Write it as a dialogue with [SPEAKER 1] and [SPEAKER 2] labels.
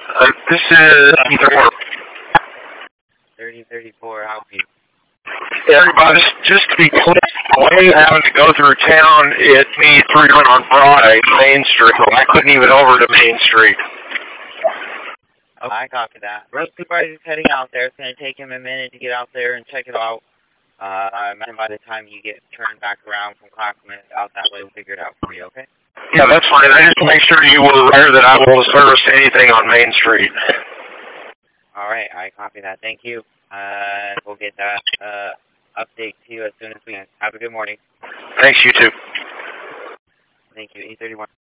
[SPEAKER 1] This is
[SPEAKER 2] 3034, how help you?
[SPEAKER 1] everybody. Just to be clear, way having to go through town at me 300 on Broad, Main Street. I couldn't even over to Main Street.
[SPEAKER 2] Oh, I copy that. Road supervisor's heading out there. It's going to take him a minute to get out there and check it out. And by the time you get turned back around from Clackamas out that way, we'll figure it out for you, okay?
[SPEAKER 1] Yeah, that's fine. I just make sure you were aware that I will service anything on Main Street.
[SPEAKER 2] All right, I copy that. Thank you. We'll get that update to you as soon as we can. Have a good morning.
[SPEAKER 1] Thanks, you too.
[SPEAKER 2] Thank you. 831.